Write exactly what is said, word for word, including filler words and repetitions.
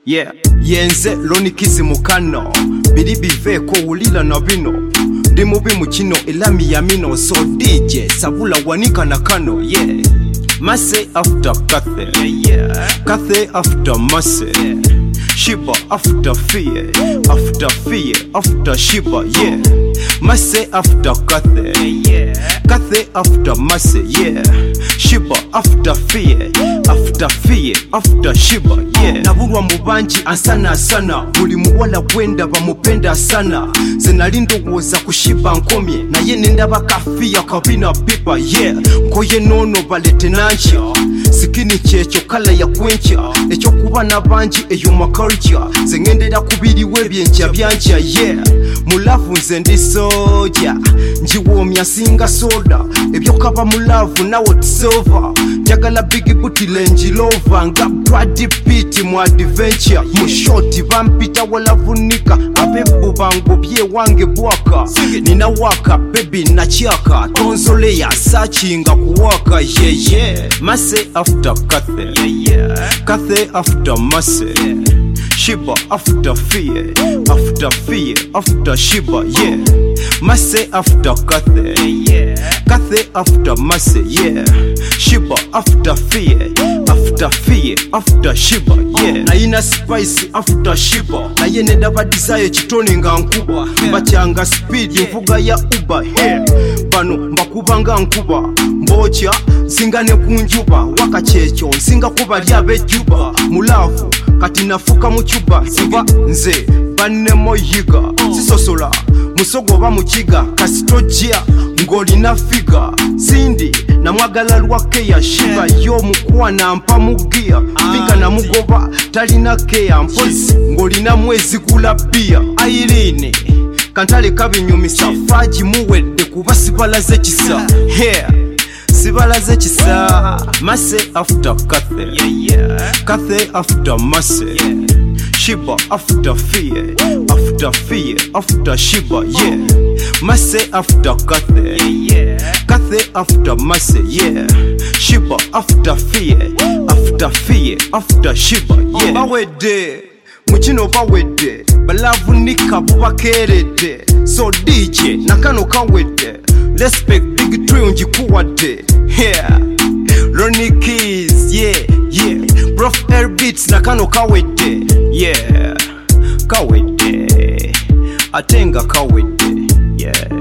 yeah yenze lonikizi mukano bili biveko ulila na bino ndi mubi mukino elami ya mino so D J sabula wanika na kano yeah Masse after Kathe yeah, yeah. Kathe after Masse yeah. Shiba after Fear after Fear after Shiba yeah Masse after Kathe yeah. Kathe after Masse yeah Shiba after Fear after Fear after Shiba yeah Nabulwa mubanji ansana sana buli muwala kwenda bamupenda sana zenalindo woza kushiba nkomye na ye nenda bakafia kabina pipa yeah koye nono balete nancha sikini checho kala ya kwencha echo kuba nabanji eyo maculture zengendera kubiri webyencha byancha yeah mulavu nze ndi soja njiwomya singa soda ebyo kaba mulavu nawo tisova njagala big booty lenji lova nga Brad Pitt mu adventure mu shoti vampita walavunika abebu bango bye wange bwaka nina waka baby na chiaka tonzole ya searching kuwaka yeah yeah Masse after Kathe yeah yeah Kathe after Masse yeah. Shiba after Fear after Fear after Shiba yeah Masse after Kathe yeah Kathe after Masse yeah Shiba after Fear after Fear after Shiba yeah na ina spice after Shiba na yene daba desire chitoni nga nkuba bachanga speed mvuga ya Uber yeah bano mbakubanga nkuba mbocha singane kunjuba wakachecho singa kuba lyabe juba mulavu kati nafuka muchuba siba nze banne moyiga sisosola musogo ba mukiga kasitojia ngoli na figa sindi na mwagala lwake ya Shiba yo mukwana mpa mugia figa na mugoba talina keya mpozi ngoli na mwezi kula bia Ailine kantale kabinyumisa faji muwedde kuba sibalaze kisa here sibalaze kisa Masse after Kathe yeah yeah Kathe after Masse yeah Shiba after Fear after Fear after Shiba yeah Masse after Kathe yeah Kathe after Masse yeah Shiba after Fear after Fear after Shiba yeah bawedde mukino bawedde balavunika bubakerede so D J nakano kawedde respect big tree njikuwadde yeah Ronnie Keys yeah yeah Prof Air Beats nakano kawedde yeah kawedde atenga kawedde yeah